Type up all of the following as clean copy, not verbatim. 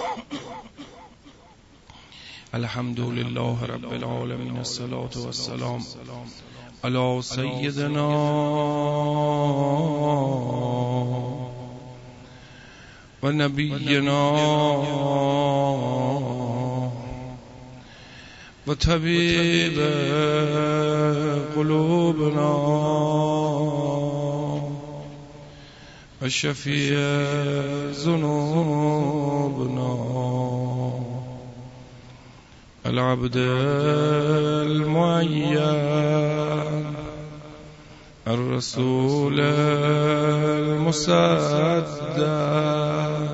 الحمد لله رب العالمين، الصلاة والسلام على سيدنا و نبینا و طبیب قلوبنا و شفیع ذنوبنا العبد المعين الرسول المصدق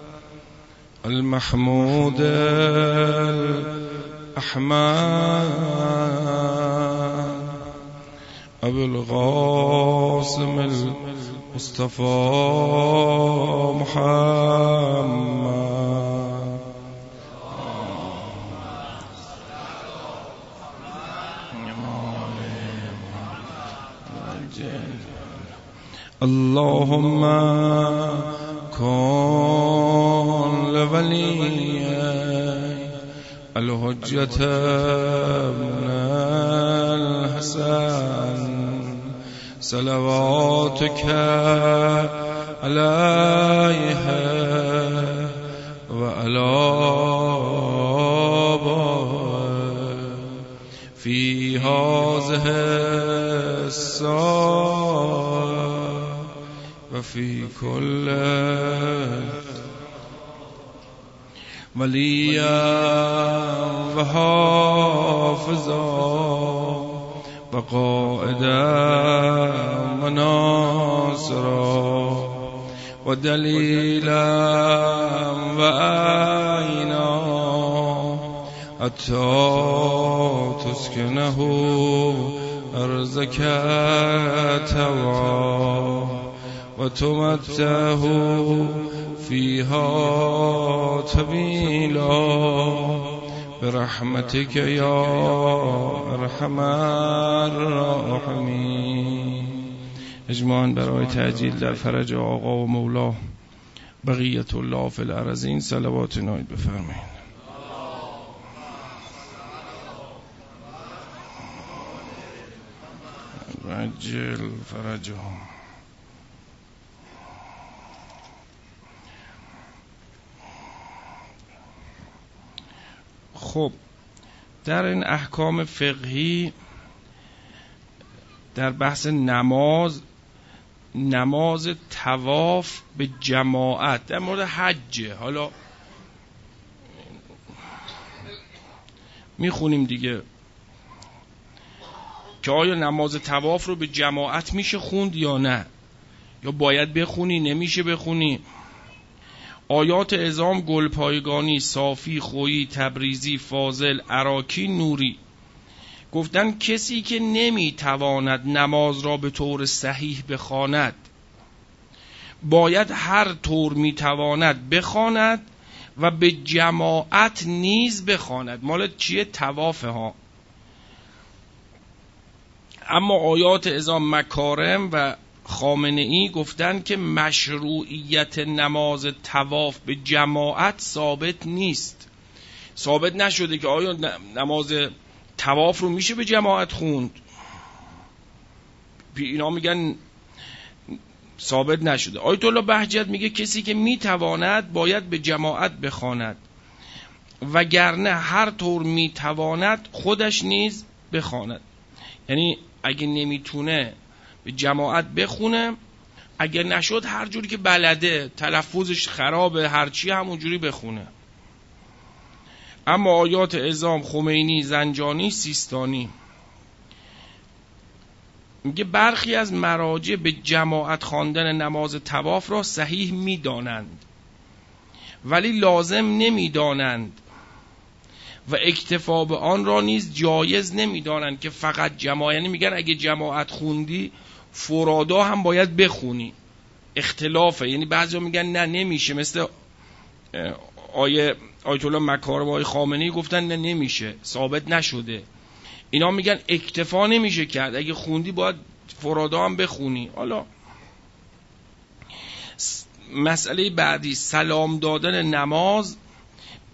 المحمود الأحمد أبو القاسم المصطفى محمد. اللهم كن لولي الحجة ابن الحسن صلواتك عليه وعلى آبائه في هذه الساعة وفي كل وليا وحافظا وقائدا وناصرا ودليلا وعينا حتى تسكنه أرزك توا وتمتعه فيها طويلا برحمتك يا ارحم الراحمین. اجماعاً برای تعجیل در فرج آقا و مولا بقیت الله فی الارضین صلوات نایت بفرمایید. عجل فرجهم. خب در این احکام فقهی در بحث نماز طواف به جماعت در مورد حجه، حالا میخونیم دیگه که آیا نماز طواف رو به جماعت میشه خوند یا نه، یا باید بخونی نمیشه بخونی. آیات اعظام گلپایگانی، صافی، خویی، تبریزی، فاضل، عراکی، نوری گفتن کسی که نمیتواند نماز را به طور صحیح بخواند باید هر طور میتواند بخواند و به جماعت نیز بخواند. مال چیه؟ طوافه ها. اما آیات اعظام مکارم و خامنه‌ای گفتن که مشروعیت نماز طواف به جماعت ثابت نیست، ثابت نشده که آیا نماز طواف رو میشه به جماعت خوند. اینا میگن ثابت نشده. آیت الله بهجت میگه کسی که میتواند باید به جماعت بخواند وگرنه هر طور میتواند خودش نیز بخواند. یعنی اگه نمیتونه به جماعت بخونه، اگه نشد هر جوری که بلده، تلفظش خرابه، هرچی همون جوری بخونه. اما آیات اعظام خمینی، زنجانی، سیستانی میگه برخی از مراجع به جماعت خواندن نماز طواف را صحیح میدانند ولی لازم نمیدانند و اکتفا به آن را نیز جایز نمیدانند که فقط جماعت، یعنی میگن اگه جماعت خوندی فرادا هم باید بخونی. اختلافه، یعنی بعضیا میگن نه نمیشه، مثل آیت الله مکارم و آیه خامنه‌ای گفتن نه نمیشه، ثابت نشده. اینا میگن اکتفا نمیشه کرد، اگه خوندی باید فرادا هم بخونی. حالا مسئله بعدی سلام دادن نماز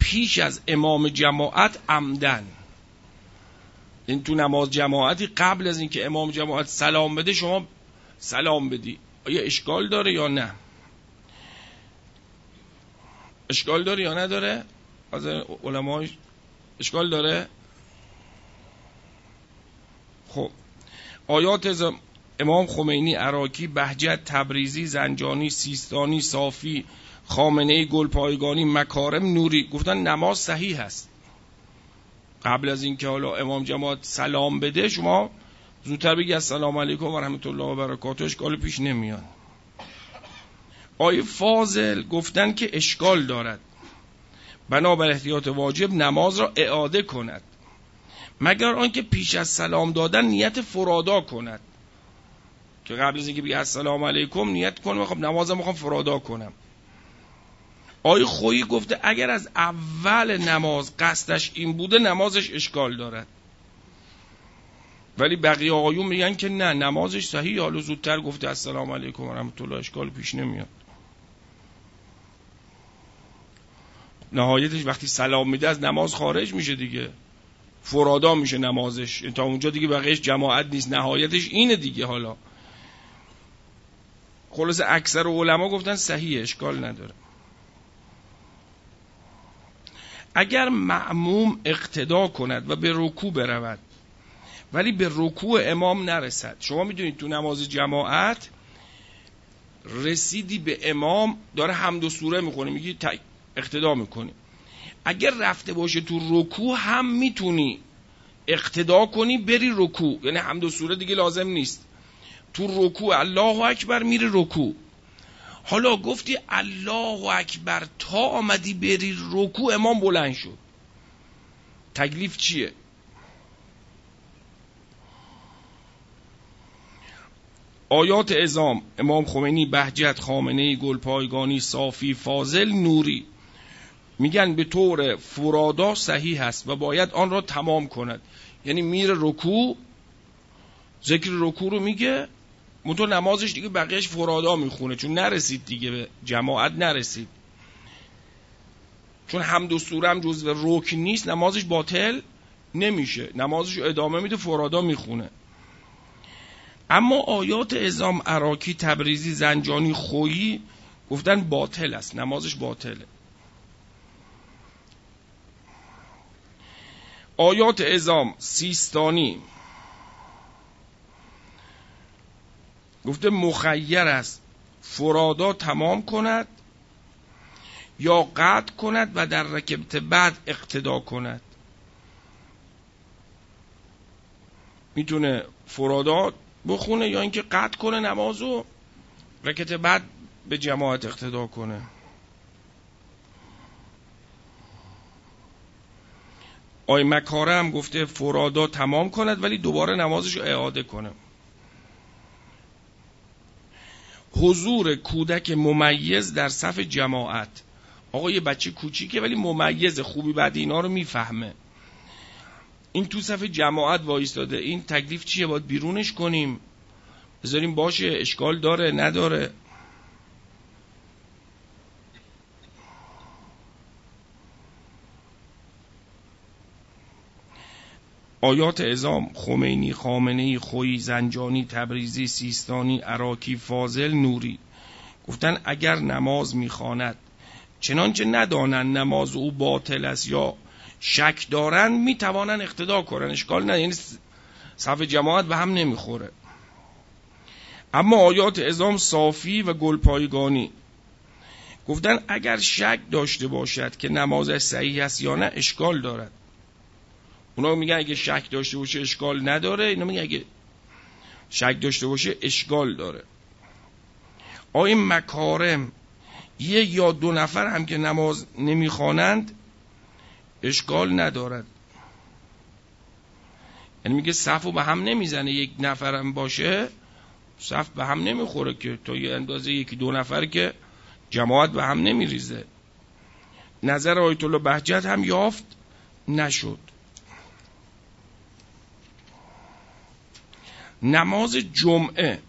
پیش از امام جماعت عمدن. این تو نماز جماعتی قبل از اینکه امام جماعت سلام بده شما سلام بدی، آیا اشکال داره یا نه؟ اشکال داره یا نداره؟ از علمای اشکال داره؟ خب آیات امام خمینی، عراقی، بهجت، تبریزی، زنجانی، سیستانی، صافی، خامنه‌ای، گلپایگانی، مکارم، نوری گفتن نماز صحیح هست. قبل از اینکه حالا امام جماعت سلام بده شما زودتر بگی السلام علیکم و رحمت الله و برکاته، اشکال پیش نمیاد. آیه فاضل گفتن که اشکال دارد، بنابر احتیاط واجب نماز را اعاده کند مگر آنکه پیش از سلام دادن نیت فرادا کند، که قبل از اینکه بگه السلام علیکم نیت کنم خب نمازم میخوام فرادا کنم. آیه خویی گفته اگر از اول نماز قصدش این بوده نمازش اشکال دارد، ولی بقیه آقایون میگن که نه نمازش صحیح، حالا زودتر گفته السلام علیکم و رحمت الله اشکال پیش نمیاد. نهایتش وقتی سلام میده از نماز خارج میشه دیگه، فرادا میشه نمازش، تا اونجا دیگه بقیهش جماعت نیست، نهایتش اینه دیگه. حالا خلاص اکثر علما گفتن صحیح، اشکال نداره. اگر مأموم اقتدا کند و به رکوع برود ولی به رکوع امام نرسد، شما میدونید تو نماز جماعت رسیدی به امام داره حمد و سوره میخونه، میگی اقتدا میکنی، اگر رفته باشه تو رکوع هم میتونی اقتدا کنی بری رکوع، یعنی حمد و سوره دیگه لازم نیست، تو رکوع الله اکبر میری رکوع. حالا گفتی الله اکبر تا آمدی بری رکوع امام بلند شد، تکلیف چیه؟ آیات عظام امام خمینی، بهجت، خامنه‌ای، گلپایگانی، صافی، فاضل، نوری میگن به طور فرادا صحیح هست و باید آن را تمام کند، یعنی میره رکوع ذکر رکوع رو میگه منتها نمازش دیگه بقیهش فرادا میخونه، چون نرسید دیگه به جماعت نرسید، چون حمد و سوره هم جزو رکن نیست نمازش باطل نمیشه، نمازش ادامه میده فرادا میخونه. اما آیات عظام عراقی، تبریزی، زنجانی، خویی گفتن باطل است، نمازش باطله. آیات عظام سیستانی گفته مخیر است فرادا تمام کند یا قطع کند و در رکعت بعد اقتدا کند، میتونه فرادا بخونه یا اینکه قطع کنه نمازو رکعت بعد به جماعت اقتدا کنه. آی مکاره هم گفته فرادا تمام کند ولی دوباره نمازش رو اعاده کنه. حضور کودک ممیز در صف جماعت، آقا یه بچه کوچیکه ولی ممیز، خوبی بعد اینا رو میفهمه، این تو صف جماعت وایستاده، این تکلیف چیه؟ باید بیرونش کنیم بذاریم باشه؟ اشکال داره نداره؟ آیات عظام خمینی، خامنه‌ای، خویی، زنجانی، تبریزی، سیستانی، عراقی، فاضل، نوری گفتن اگر نماز میخواند چنانچه ندانند نماز او باطل است یا شک دارن میتوانن اقتدا کنن، اشکال نه، یعنی صف جماعت به هم نمیخوره. اما آیات عظام صافی و گلپایگانی گفتن اگر شک داشته باشد که نمازش صحیح است یا نه اشکال دارد. اونا میگن اگه شک داشته باشه اشکال نداره، اینا میگن اگه شک داشته باشه اشکال داره. آیا مکارم یک یا دو نفر هم که نماز نمیخوانند اشکال ندارد، یعنی میگه صفو به هم نمیزنه، یک نفر هم باشه صف به هم نمیخوره که تا یه اندازه یکی دو نفر که جماعت به هم نمیریزه. نظر آیت الله بهجت هم یافت نشد. نماز جمعه،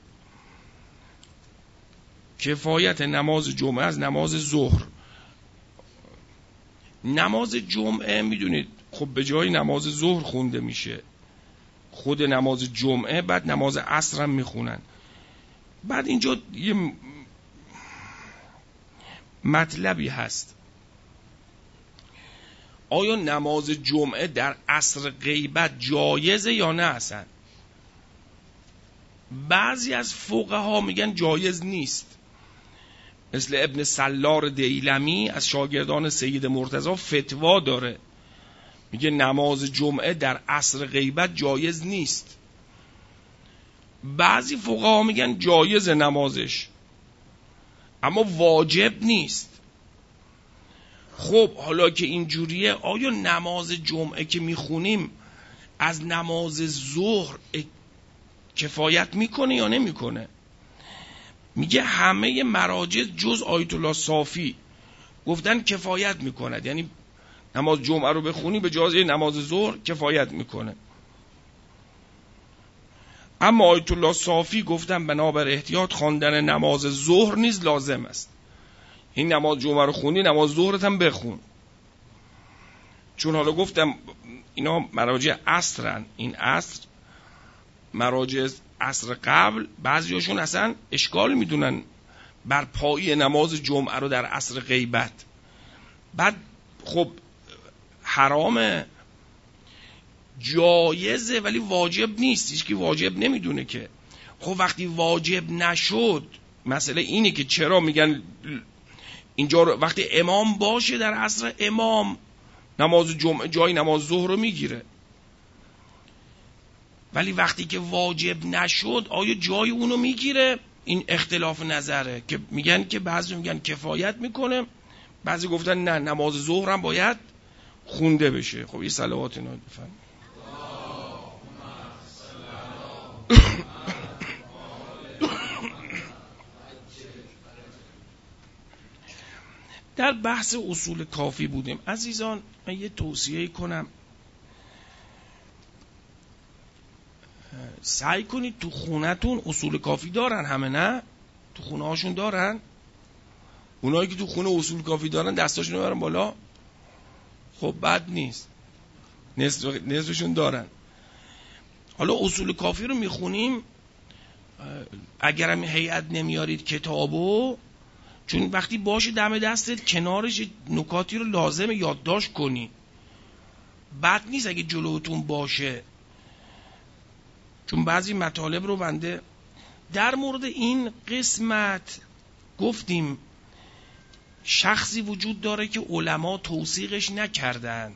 کفایت نماز جمعه از نماز ظهر، نماز جمعه میدونید خب به جای نماز ظهر خونده میشه، خود نماز جمعه، بعد نماز عصر هم میخونن. بعد اینجا یه مطلبی هست، آیا نماز جمعه در عصر غیبت جایزه یا نه اصلا؟ بعضی از فقها میگن جایز نیست، مثل ابن سلار دیلمی از شاگردان سید مرتضی فتوا داره، میگه نماز جمعه در عصر غیبت جایز نیست. بعضی فقها میگن جایز نمازش اما واجب نیست. خب حالا که اینجوریه، آیا نماز جمعه که میخونیم از نماز ظهر کفایت میکنه یا نمیکنه؟ میگه همه مراجع جز آیت الله صافی گفتن کفایت میکند، یعنی نماز جمعه رو بخونی به جای نماز ظهر کفایت میکنه. اما آیت الله صافی گفتن بنابر احتیاط خواندن نماز ظهر نیز لازم است. این نماز جمعه رو خوندی نماز ظهرت هم بخون، چون حالا گفتم اینا مراجع عصرن، این عصر مراجع عصر قبل بعضیاشون اصلا اشکال میدونن بر پایی نماز جمعه رو در عصر غیبت. بعد خب حرامه، جایزه ولی واجب نیست، هیچ کی واجب نمیدونه که. خب وقتی واجب نشد، مسئله اینه که چرا میگن اینجا وقتی امام باشه در عصر امام نماز جمعه جای نماز ظهر رو میگیره، ولی وقتی که واجب نشد آیا جای اونو میگیره؟ این اختلاف نظره که میگن که بعضی میگن کفایت میکنه، بعضی گفتن نه نماز ظهر هم باید خونده بشه. خب یه صلوات اینا بفرمایید. در بحث اصول کافی بودیم عزیزان. من یه توصیه کنم، سعی کنید تو خونتون اصول کافی دارن همه، نه؟ تو خونه هاشون دارن؟ اونایی که تو خونه اصول کافی دارن دستاشون رو برن بالا. خب بد نیست، نصفشون دارن. حالا اصول کافی رو میخونیم، اگرم هیئت نمیارید کتابو، چون وقتی باشه دم دستت کنارش نکاتی رو لازم یادداشت کنی، بد نیست اگه جلوتون باشه، چون بعضی مطالب رو بنده در مورد این قسمت گفتیم شخصی وجود داره که علما توثیقش نکردن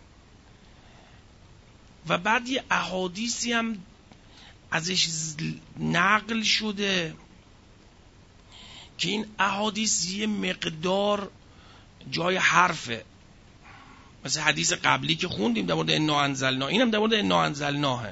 و بعد یه احادیثی هم ازش نقل شده که این احادیث یه مقدار جای حرفه، مثل حدیث قبلی که خوندیم در مورد انا انزلنا، اینم در مورد انا انزلناه.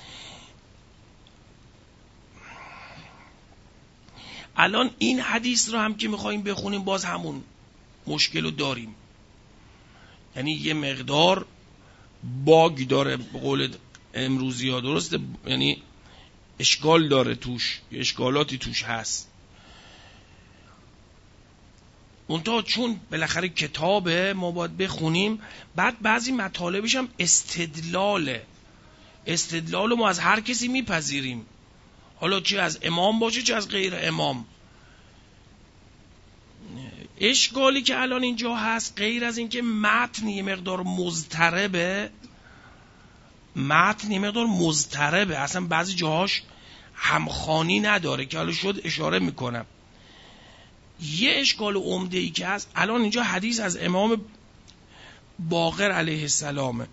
الان این حدیث رو هم که میخواییم بخونیم باز همون مشکل رو داریم، یعنی یه مقدار باگ داره به قول امروزی ها، درسته؟ یعنی اشکال داره توش، اشکالاتی توش هست. اونتا چون بالاخره کتابه ما باید بخونیم، بعد بعضی مطالبش هم استدلاله، استدلال ما از هر کسی میپذیریم، حالا چه از امام باشه چه از غیر امام. اشکالی که الان اینجا هست غیر از اینکه متن یه مقدار مضطربه، اصلا بعضی جاهاش همخوانی نداره که حالا شد اشاره میکنم. یه اشکال عمده ای که هست الان اینجا حدیث از امام باقر علیه السلامه،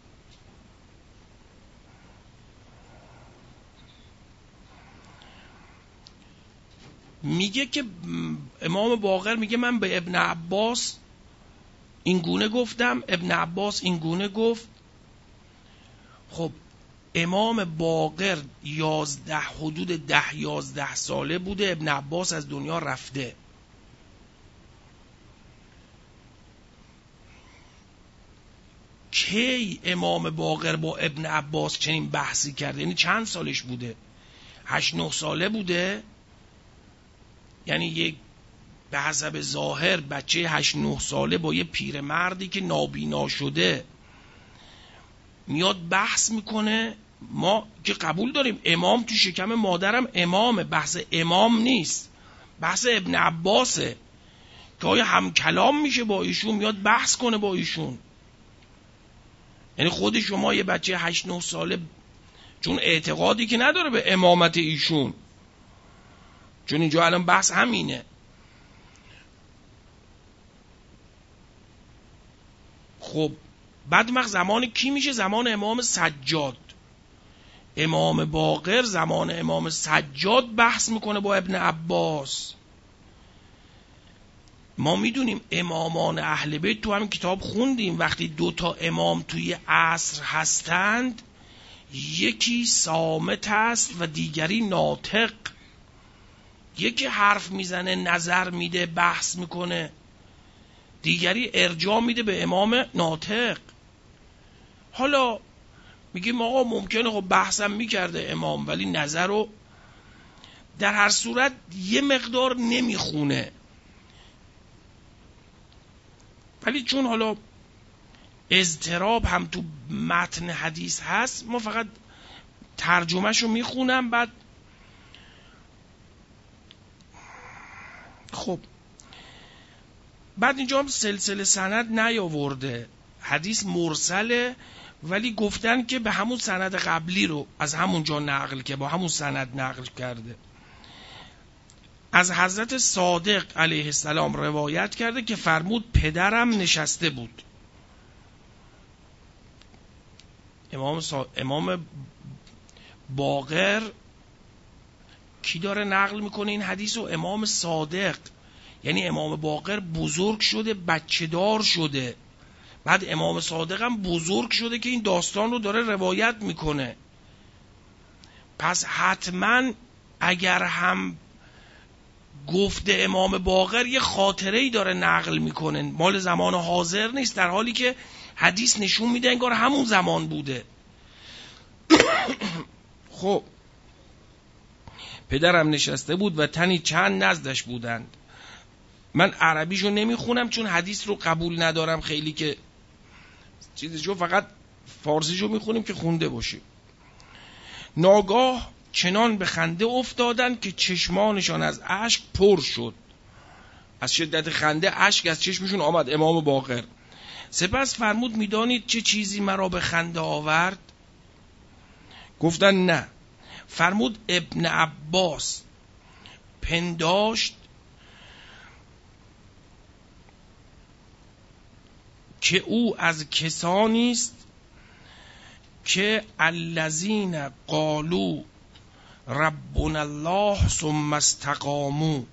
میگه که امام باقر میگه من به ابن عباس این گونه گفتم، ابن عباس این گونه گفت. خب امام باقر حدود 10-11 ساله بوده، ابن عباس از دنیا رفته. کی امام باقر با ابن عباس چنین بحثی کرده؟ یعنی چند سالش بوده؟ 8-9 ساله بوده، یعنی یک به حسب ظاهر بچه 8-9 ساله با یه پیرمردی که نابینا شده میاد بحث میکنه. ما که قبول داریم امام تو شکم مادرم امامه، بحث امام نیست، بحث ابن عباسه که آیا هم کلام میشه با ایشون، میاد بحث کنه با ایشون. یعنی خود شما یه بچه 8-9 ساله چون اعتقادی که نداره به امامت ایشون، چون اینجا الان بحث همینه. خب بعد زمان کی میشه؟ زمان امام سجاد. امام باقر زمان امام سجاد بحث میکنه با ابن عباس. ما میدونیم امامان اهل بیت، تو همین کتاب خوندیم، وقتی 2 امام توی عصر هستند، یکی صامت است و دیگری ناطق. یکی حرف میزنه، نظر میده، بحث میکنه، دیگری ارجاع میده به امام ناطق. حالا میگیم آقا ممکنه خب بحثم میکرده امام ولی نظر رو در هر صورت یه مقدار نمیخونه. ولی چون حالا اضطراب هم تو متن حدیث هست، ما فقط ترجمهشو میخونم. بعد خب بعد اینجا هم سلسله سند نیاورده، حدیث مرسله، ولی گفتن که به همون سند قبلی رو از همون جا نقل که با همون سند نقل کرده. از حضرت صادق علیه السلام روایت کرده که فرمود پدرم نشسته بود. امام باقر کی داره نقل میکنه این حدیث رو؟ امام صادق. یعنی امام باقر بزرگ شده، بچه دار شده، بعد امام صادق هم بزرگ شده که این داستان رو داره روایت میکنه. پس حتما اگر هم گفته امام باقر یه خاطره‌ای داره نقل میکنه، مال زمان حاضر نیست، در حالی که حدیث نشون میده انگار همون زمان بوده. خب پدرم نشسته بود و تنی چند نزدش بودند. من عربیشو نمیخونم چون حدیث رو قبول ندارم خیلی که چیزشو، فقط فارسیشو میخونیم که خونده باشیم. ناگاه چنان به خنده افتادند که چشمانشان از اشک پر شد. از شدت خنده اشک از چشمشون آمد. امام باقر سپس فرمود میدانید چه چیزی مرا به خنده آورد؟ گفتن نه. فرمود ابن عباس پنداشت که او از کسانی است که الذین قالوا ربنا الله ثم استقاموا.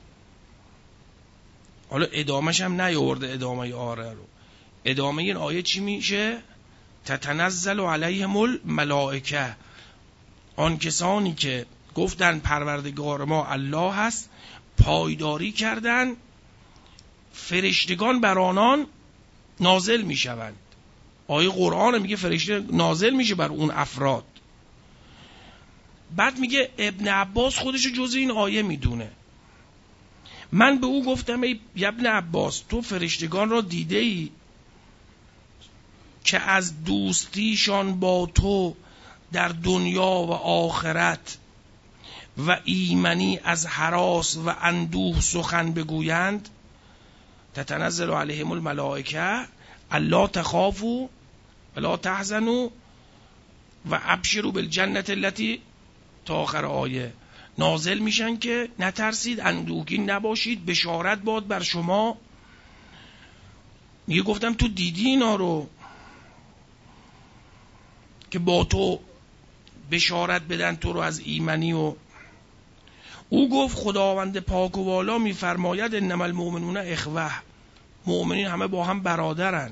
حالا ادامهش هم نیاورده، ادامه آره رو. ادامه این آیه چی میشه؟ تتنزل علیهم الملائکه. آن کسانی که گفتن پروردگار ما الله هست، پایداری کردن، فرشتگان بر آنان نازل میشوند. آیه قرآن میگه فرشته نازل میشه بر اون افراد. بعد میگه ابن عباس خودشو جز این آیه میدونه. من به او گفتم ای ابن عباس، تو فرشتگان را دیده ای که از دوستیشان با تو در دنیا و آخرت و ایمنی از هراس و اندوه سخن بگویند؟ تتنزل علیهم الملائکه الا تخافوا ولا تحزنوا و ابشروا بالجنة التي، تا آخر آیه نازل میشن که نترسید، اندوهگین نباشید، بشارت باد بر شما. میگه گفتم تو دیدی اینا رو که با تو بشارت بدن تو رو از ایمنی؟ و او گفت خداوند پاک و والا میفرماید انما المؤمنون اخوه، مؤمنین همه با هم برادرن.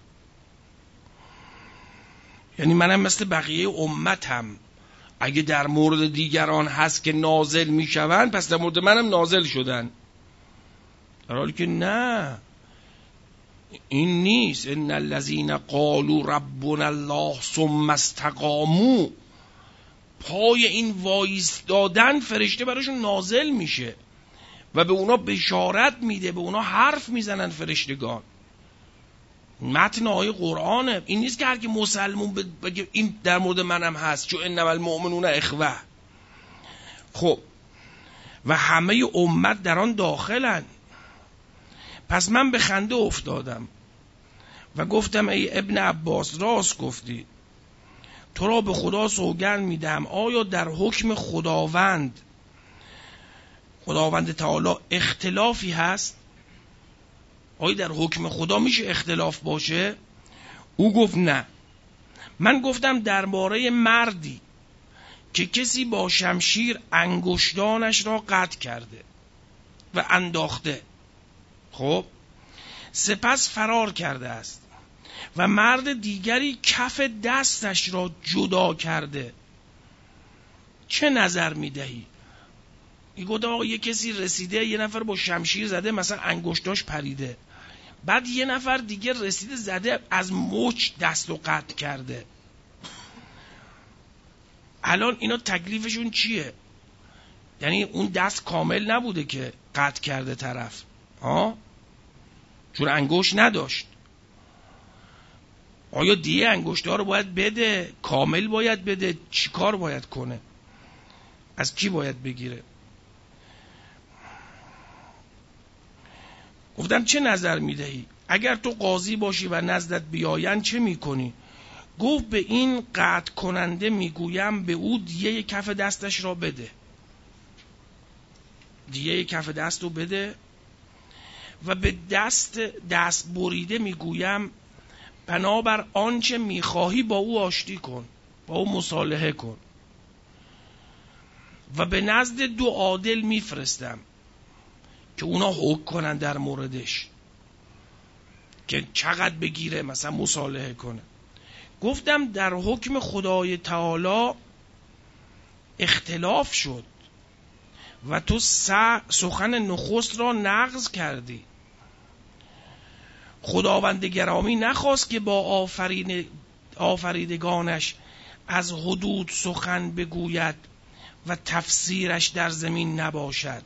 یعنی منم مثل بقیه امتم، اگه در مورد دیگران هست که نازل میشوند پس در مورد منم نازل شدن. در حالی که نه، این نیست. ان الذين قالوا ربنا الله ثم استقاموا، پای این وایستادن فرشته براشون نازل میشه. و به اونا بشارت میده، به اونا حرف میزنن فرشتگان. متن آیه قرآنه. این نیست که هر کی مسلمون بگه این در مورد منم هست، چون انما المؤمنون اخوه. خب و همه امت در آن داخلن. پس من به خنده افتادم و گفتم ای ابن عباس راست گفتی، تو را به خدا سوگند میدم آیا در حکم خداوند تعالی اختلافی هست؟ آیا در حکم خدا میشه اختلاف باشه؟ او گفت نه. من گفتم درباره مردی که کسی با شمشیر انگشتانش را قطع کرده و انداخته، خب سپس فرار کرده است و مرد دیگری کف دستش را جدا کرده، چه نظر میدهی؟ این گفت آقا یه کسی رسیده، یه نفر با شمشیر زده، مثلا انگشتاش پریده، بعد یه نفر دیگه رسیده زده از مچ دست رو قطع کرده. الان اینا تکلیفشون چیه؟ یعنی اون دست کامل نبوده که قطع کرده طرف، چون انگشت نداشت. آیا دیگه انگشت‌ها رو باید بده؟ کامل باید بده؟ چی کار باید کنه؟ از کی باید بگیره؟ گفتم چه نظر میدهی؟ اگر تو قاضی باشی و نزدت بیاین چه میکنی؟ گفت به این قطع کننده میگویم به او دیه کف دستش را بده. دیه کف دست رو بده. و به دست بریده میگویم بنابر آنچه میخواهی با او آشتی کن، با او مصالحه کن. و به نزد 2 عادل میفرستم که اونا حکم کنن در موردش که چقدر بگیره، مثلا مصالحه کنه. گفتم در حکم خدای تعالی اختلاف شد و تو سخن نخست را نقض کردی. خداوند گرامی نخواست که با آفریدگانش از حدود سخن بگوید و تفسیرش در زمین نباشد.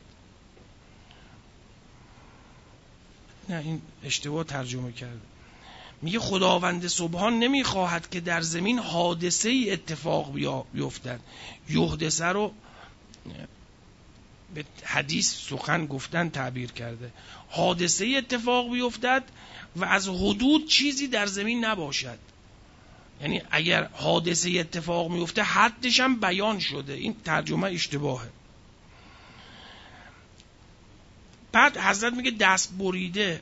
نه این اشتباه ترجمه کرده. میگه خداوند سبحان نمیخواهد که در زمین حادثه ای اتفاق بیفتد. یحدثه رو به حدیث سخن گفتن تعبیر کرده. حادثه ای اتفاق بیفتد و از حدود چیزی در زمین نباشد. یعنی اگر حادثه ای اتفاق میفته حدش هم بیان شده. این ترجمه اشتباهه. بعد حضرت میگه دست بریده،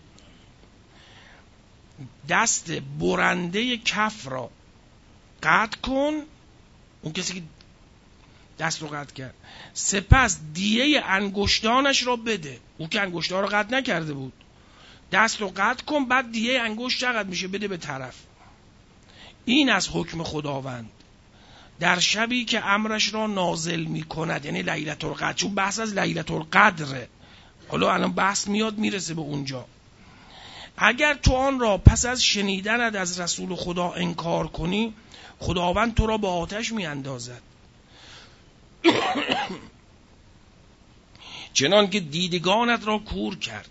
دست برنده کف را قطع کن، اون کسی که دست رو قطع کرد، سپس دیه انگشتانش را بده. اون که انگشتان رو قطع نکرده بود، دست رو قطع کن، بعد دیه انگشت چقدر میشه بده به طرف. این از حکم خداوند در شبی که امرش را نازل میکند، یعنی لیلة القدر. چون بحث از لیلة القدره، حالا الان بحث میاد میرسه به اونجا. اگر تو آن را پس از شنیدنت از رسول خدا انکار کنی، خداوند تو را به آتش میاندازد. چنان که دیدگانت را کور کرد.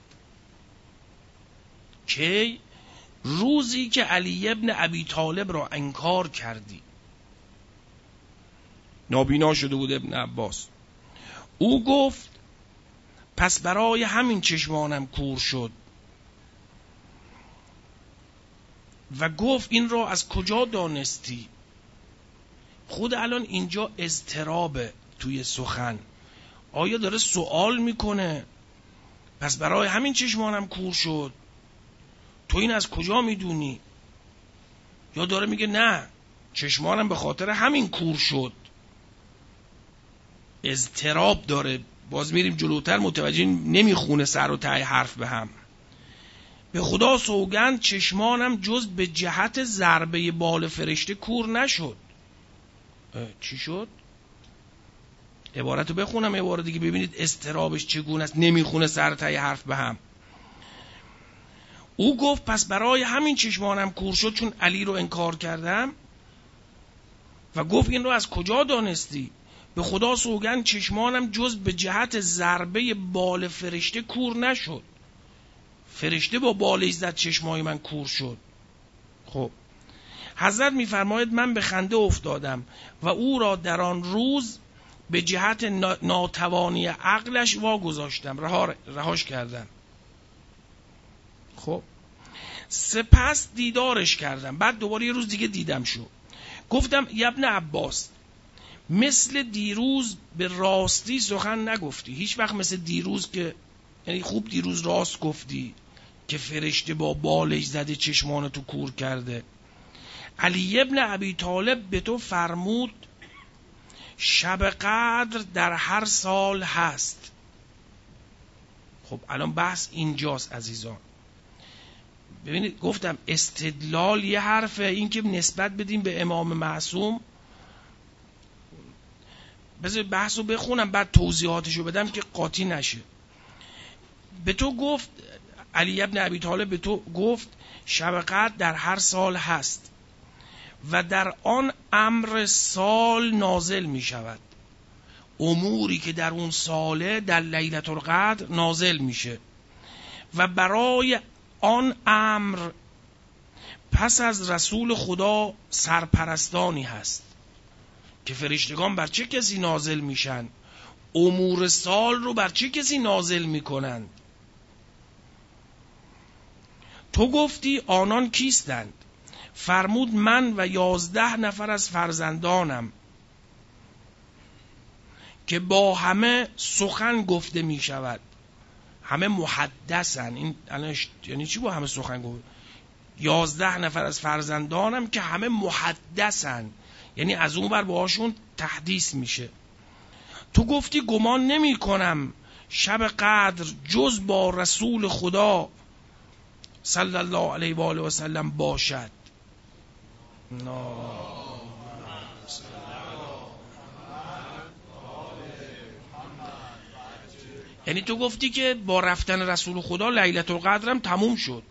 که روزی که علی ابن ابی طالب را انکار کردی. نابینا شده بود ابن عباس. او گفت پس برای همین چشمانم کور شد. و گفت این را از کجا دانستی؟ خود الان اینجا اضطرابه توی سخن. آیا داره سوال میکنه پس برای همین چشمانم کور شد، تو این از کجا میدونی؟ یا داره میگه نه چشمانم به خاطر همین کور شد؟ اضطراب داره. باز میریم جلوتر متوجه نمیخونه سر و ته حرف به هم. به خدا سوگند چشمانم جز به جهت ضربه بال فرشته کور نشد. چی شد؟ عبارتو بخونم عبارت دیگه ببینید اضطرابش چگونه است. نمیخونه سر ته حرف به هم. او گفت پس برای همین چشمانم کور شد چون علی رو انکار کردم. و گفت این رو از کجا دانستی؟ به خدا سوگند چشمانم جز به جهت ضربه بال فرشته کور نشد. فرشته با بالش زد چشمای من کور شد. خب حضرت میفرماید من به خنده افتادم و او را در آن روز به جهت ناتوانی عقلش واگذاشتم، رهاش کردم. خب سپس دیدارش کردم، بعد دوباره یه روز دیگه دیدم شو. گفتم ابن عباس مثل دیروز به راستی سخن نگفتی، هیچ وقت مثل دیروز که یعنی خوب دیروز راست گفتی که فرشته با بالش زده چشمانتو کور کرده. علی ابن ابی طالب به تو فرمود شب قدر در هر سال هست. خب الان بحث اینجاست عزیزان. ببینید گفتم استدلال یه حرفه، این که نسبت بدیم به امام معصوم. بذار بحثو بخونم بعد توضیحاتشو بدم که قاطی نشه. به تو گفت علی ابن ابی طالب به تو گفت شب قدر در هر سال هست و در آن امر سال نازل می شود. اموری که در اون ساله در لیلة القدر نازل میشه و برای آن امر پس از رسول خدا سرپرستانی هست که فرشتگان بر چه کسی نازل میشن، امور سال رو بر چه کسی نازل میکنند. تو گفتی آنان کیستند؟ فرمود من و 11 نفر از فرزندانم که با همه سخن گفته می شود. همه محدثن. این یعنی چی با همه سخن گفته؟ 11 نفر از فرزندانم که همه محدثن، یعنی از اون بر باهاشون تحدیث میشه. تو گفتی گمان نمی کنم شب قدر جز با رسول خدا صلی الله علیه و آله و سلم باشد. یعنی تو گفتی که با رفتن رسول خدا لیلة القدر هم تموم شد.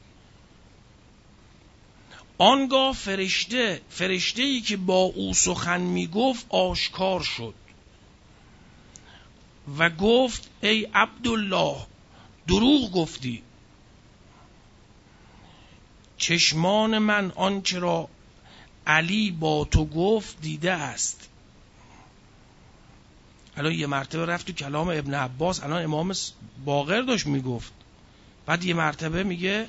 آنگاه فرشته‌ای که با او سخن میگفت آشکار شد و گفت ای عبدالله دروغ گفتی. چشمان من آنچه را علی با تو گفت دیده است. الان یه مرتبه رفت تو کلام ابن عباس، الان امام باقر داشت میگفت، بعد یه مرتبه میگه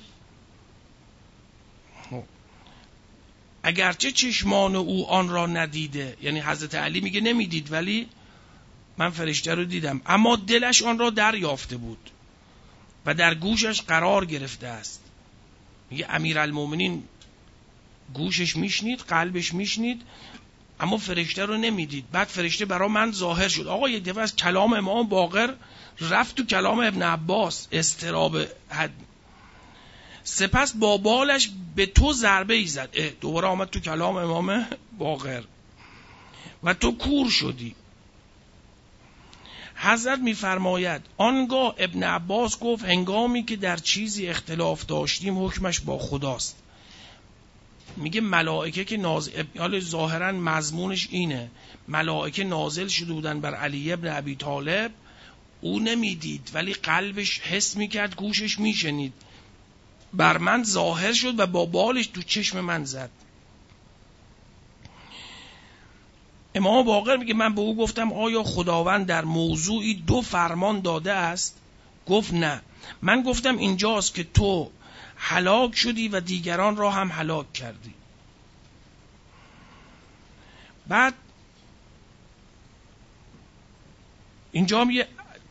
اگرچه چشمان او آن را ندیده، یعنی حضرت علی میگه نمیدید ولی من فرشته رو دیدم، اما دلش آن را دریافته بود و در گوشش قرار گرفته است. میگه امیرالمومنین گوشش میشنید، قلبش میشنید، اما فرشته رو نمیدید. بعد فرشته برای من ظاهر شد. آقا یک دفعه از کلام امام باقر رفت تو کلام ابن عباس، استراب حد. سپس با بالش به تو ضربه ای زد. دوباره آمد تو کلام امام باقر و تو کور شدی. حضرت میفرماید آنگاه ابن عباس گفت هنگامی که در چیزی اختلاف داشتیم حکمش با خداست. میگه ملائکه که حالا ظاهرا مضمونش اینه، ملائکه نازل شده بودن بر علی ابن ابی طالب، او نمیدید ولی قلبش حس میکرد، گوشش میشنید، بر من ظاهر شد و با بالش تو چشم من زد. امام باقر میگه من به او گفتم آیا خداوند در موضوعی 2 فرمان داده است؟ گفت نه. من گفتم اینجاست که تو هلاک شدی و دیگران را هم هلاک کردی. بعد اینجا هم یه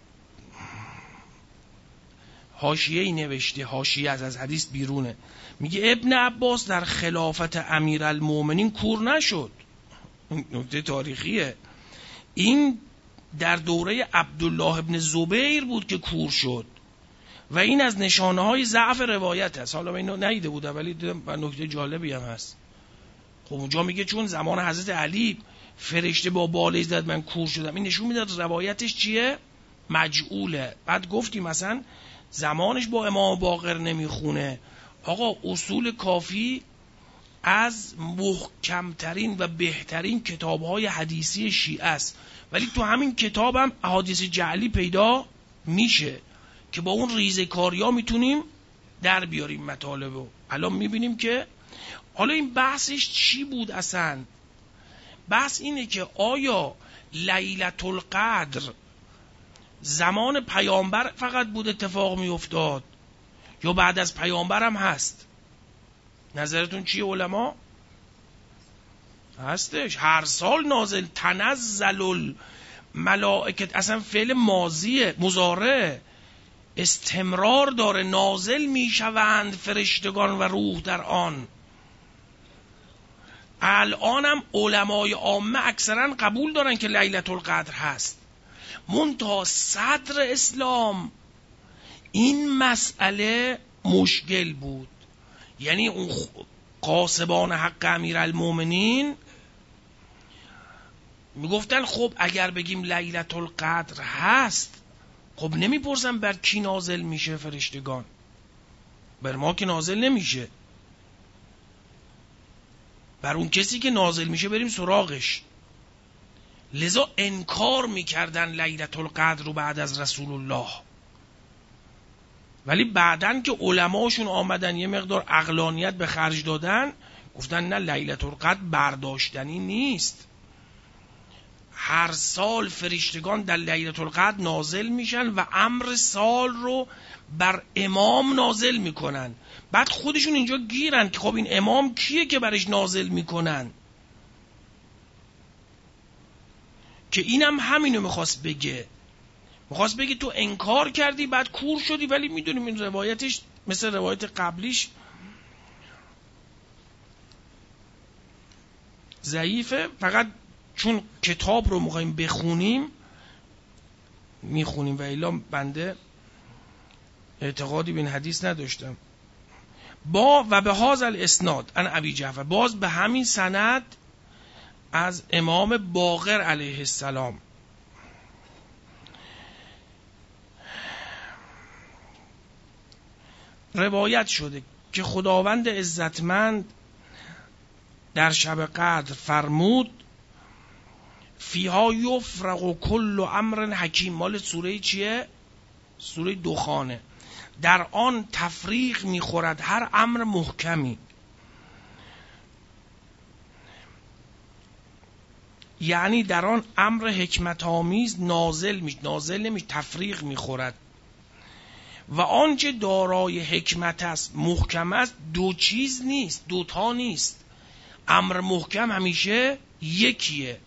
حاشیه‌ای نوشته، حاشیه از حدیث بیرونه، میگه ابن عباس در خلافت امیرالمومنین کور نشد. نکته تاریخیه. این در دوره عبدالله ابن زبیر بود که کور شد و این از نشانه های ضعف روایت است. حالا من اینو ندیده بودم ولی دیدم و نکته جالبی هم هست. خب اونجا میگه چون زمان حضرت علی فرشته با بالش زد من کور شدم، این نشون میداد روایتش چیه؟ مجعوله. بعد گفتیم مثلا زمانش با امام باقر نمیخونه. آقا اصول کافی از محکمترین و بهترین کتاب‌های حدیثی شیعه است، ولی تو همین کتاب هم احادیث جعلی پیدا میشه که با اون ریزه‌کاری‌ها میتونیم در بیاریم مطالبو. الان میبینیم که حالا این بحثش چی بود اصلا؟ بحث اینه که آیا لیلة القدر زمان پیامبر فقط بود اتفاق میافتاد یا بعد از پیامبر هم هست؟ نظرتون چیه علما؟ هستش، هر سال نازل، تنزل الملائکه، اصلا فعل ماضیه، مضارع، استمرار داره، نازل میشوند فرشتگان و روح در آن. الانم علمای عامه اکثرا قبول دارن که لیلة القدر هست، منتها صدر اسلام این مسئله مشکل بود. یعنی اون قاسبان حق امیرالمومنین میگفتن خب اگر بگیم لیلة القدر هست، خب نمیپرسن بر کی نازل میشه فرشتگان، بر ما که نازل نمیشه، بر اون کسی که نازل میشه بریم سراغش. لذا انکار میکردن لیلة القدر رو بعد از رسول الله. ولی بعدن که علماشون آمدن یه مقدار عقلانیت به خرج دادن، گفتن نه، لیلة القدر برداشتنی نیست، هر سال فرشتگان در لیلة القدر نازل میشن و امر سال رو بر امام نازل میکنن. بعد خودشون اینجا گیرن که خب این امام کیه که برش نازل میکنن؟ که اینم همینو میخواست بگه تو انکار کردی بعد کور شدی. ولی میدونیم این روایتش مثل روایت قبلیش ضعیفه، فقط چون کتاب رو میخوایم بخونیم میخونیم و الا بنده اعتقادی به این حدیث نداشتم. و به هذا الاسناد ان ابی جعفر، باز به همین سند از امام باقر علیه السلام، روایت شده که خداوند عزتمند در شب قدر فرمود فیها یفرق کل امر حکیم. مال سوره چیه؟ سوره دخانه. در آن تفریق میخورد هر امر محکمی. یعنی در آن امر حکمت آمیز نازل نمیشه، تفریق میخورد. و آنچه دارای حکمت است، محکم است، دو چیز نیست، دوتا نیست. امر محکم همیشه یکیه،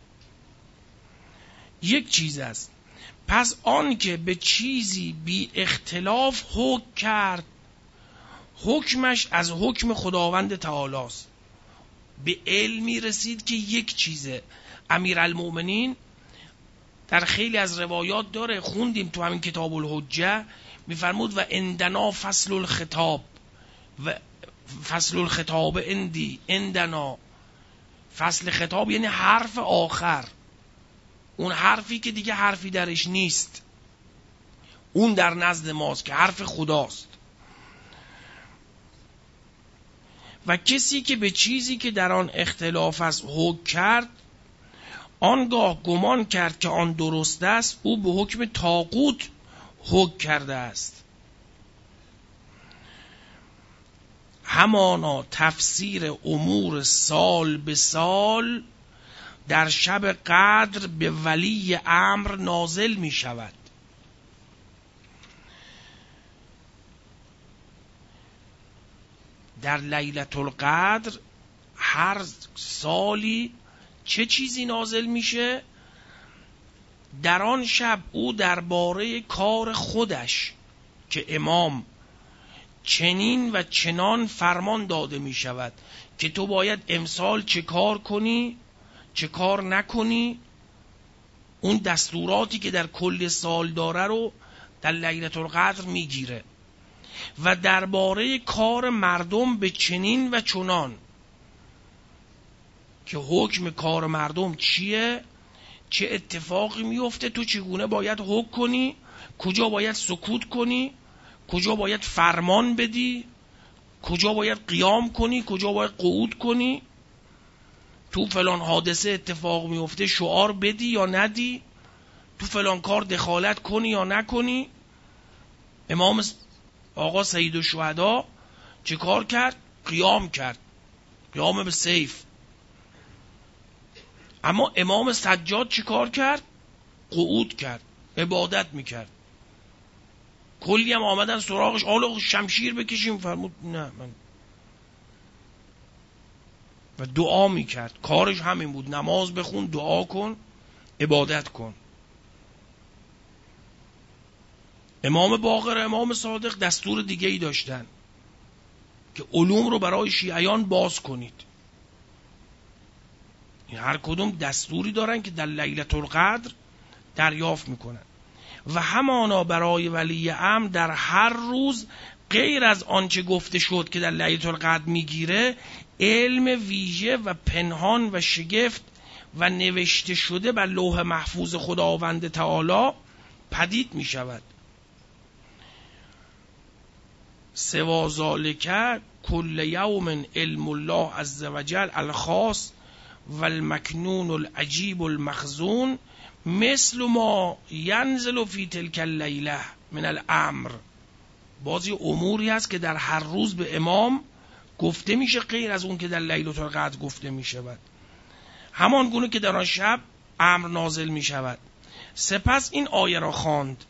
یک چیز است. پس آن که به چیزی بی اختلاف حکم کرد، حکمش از حکم خداوند تعالی است. به علمی رسید که یک چیزه. امیرالمومنین در خیلی از روایات داره، خوندیم تو همین کتاب الحجه، میفرمود و عندنا فصل الخطاب، و فصل الخطاب عندنا، فصل خطاب یعنی حرف آخر، اون حرفی که دیگه حرفی درش نیست، اون در نزد ماست که حرف خداست. و کسی که به چیزی که در آن اختلاف است حکم کرد، آنگاه گمان کرد که آن درست است، او به حکم طاغوت حکم کرده است. همانا تفسیر امور سال به سال در شب قدر به ولی امر نازل می شود. در لیلة القدر هر سالی چه چیزی نازل میشه؟ در آن شب او درباره کار خودش که امام چنین و چنان فرمان داده می شود که تو باید امسال چه کار کنی، چه کار نکنی، اون دستوراتی که در کل سال داره رو در لیلة القدر میگیره. و درباره کار مردم به چنین و چنان، که حکم کار مردم چیه، چه اتفاقی میفته، تو چگونه باید حکم کنی، کجا باید سکوت کنی، کجا باید فرمان بدی، کجا باید قیام کنی، کجا باید قعود کنی، تو فلان حادثه اتفاق میفته شعار بدی یا ندی، تو فلان کار دخالت کنی یا نکنی. امام آقا سید الشهدا چه کار کرد؟ قیام کرد، قیام به سیف. اما امام سجاد چه کار کرد؟ قعود کرد، عبادت میکرد. کلی هم آمدن سراغش، حالا شمشیر بکشیم، فرمود نه من. و دعا میکرد، کارش همین بود، نماز بخون، دعا کن، عبادت کن. امام باقر، امام صادق دستور دیگه ای داشتن که علوم رو برای شیعیان باز کنید. هر کدوم دستوری دارن که در لیلة القدر دریافت میکنن و همانا برای ولی امر در هر روز غیر از آنچه گفته شد که در لیلة القدر میگیره، علم ویژه و پنهان و شگفت و نوشته شده بر لوح محفوظ خداوند تعالی پدید میشود. سوا ذالک کل یوم علم الله عز وجل الخاص و المکنون العجیب المخزون مثل ما ینزل فی تلک اللیله من الامر. بازی اموری هست که در هر روز به امام گفته میشه غیر از اون که در لیلة القدر گفته میشود، همان گونه که در آن شب امر نازل میشود. سپس این آیه را خواند: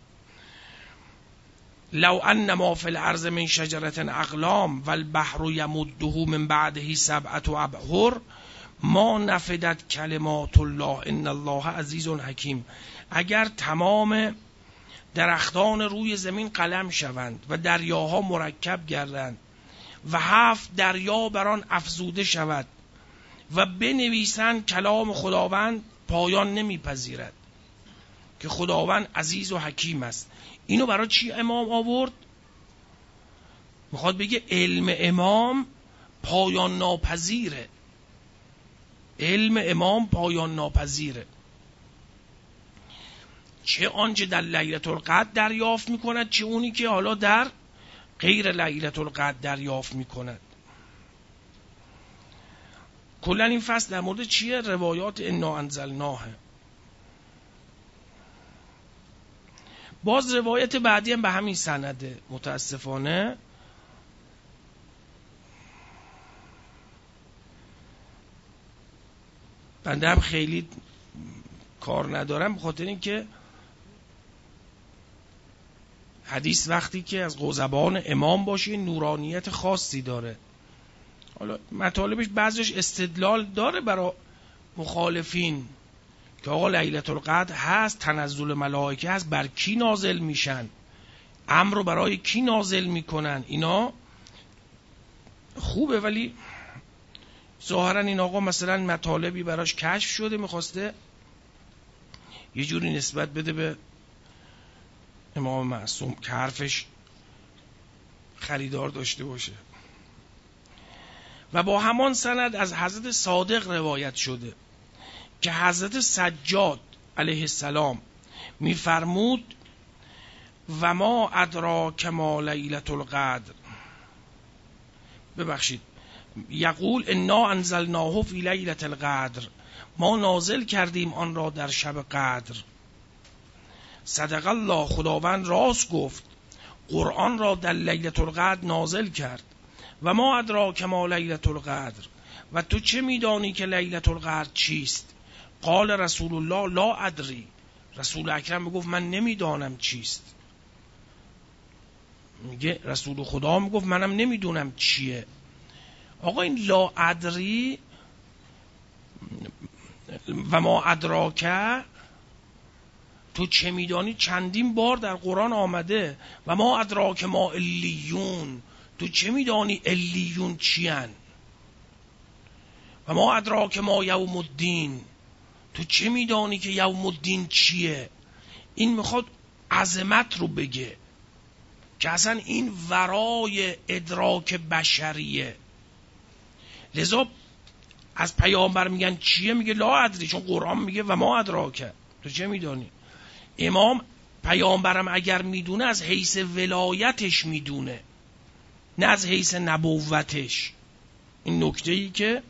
لو ان ما فی الارض من شجرة اقلام والبحر یمده من بعده 7 ابحر ما نفدت کلمات الله ان الله عزیز حکیم. اگر تمام درختان روی زمین قلم شوند و دریاها مرکب گردند و 7 دریا بر آن افزوده شود و بنویسند، کلام خداوند پایان نمیپذیرد که خداوند عزیز و حکیم است. اینو برای چی امام آورد؟ میخواد بگه علم امام پایان ناپذیره. علم امام پایان ناپذیره. چه آنچه در لیلة القدر دریافت میکند، چه اونی که حالا در غیر لیلة القدر دریافت میکند. کلا این فصل در مورد چیه؟ روایات انا انزلناه. باز روایت بعدی هم به همین سنده. متاسفانه بنده هم خیلی کار ندارم، به خاطر اینکه حدیث وقتی که از زبان امام باشه نورانیت خاصی داره. حالا مطالبش بعضیش استدلال داره برای مخالفین که آقا لیلة القدر هست، تنزل ملائکه هست، بر کی نازل میشن، امر رو برای کی نازل میکنن، اینا خوبه. ولی ظاهرا این آقا مثلا مطالبی براش کشف شده، میخواسته یه جوری نسبت بده به امام معصوم که حرفش خریدار داشته باشه. و با همان سند از حضرت صادق روایت شده که حضرت سجاد علیه السلام میفرمود و ما ادراک ما لیلة القدر، ببخشید، یقول انا انزلناه فی لیلة القدر، ما نازل کردیم آن را در شب قدر. صدق الله، خداوند راست گفت، قرآن را در لیلة القدر نازل کرد. و ما ادراک ما لیلة القدر، و تو چه میدانی که لیلة القدر چیست؟ قال رسول الله لا ادری، رسول اکرم میگفت من نمیدانم چیست. میگه رسول خدا میگفت منم نمیدونم چیه. آقا این لا ادری و ما ادراکه، تو چه میدانی، چندین بار در قرآن آمده. و ما ادراک ما الیون، تو چه میدانی الیون چیان؟ و ما ادراک ما یوم الدین، تو چه میدانی که یوم الدین چیه؟ این میخواد عظمت رو بگه که اصلا این ورای ادراک بشریه. لذا از پیامبر میگن چیه؟ میگه لا ادری، چون قرآن میگه و ما ادراکه، تو چه میدانی؟ امام پیامبرم اگر میدونه از حیث ولایتش میدونه، نه از حیث نبوتش. این نکته ای که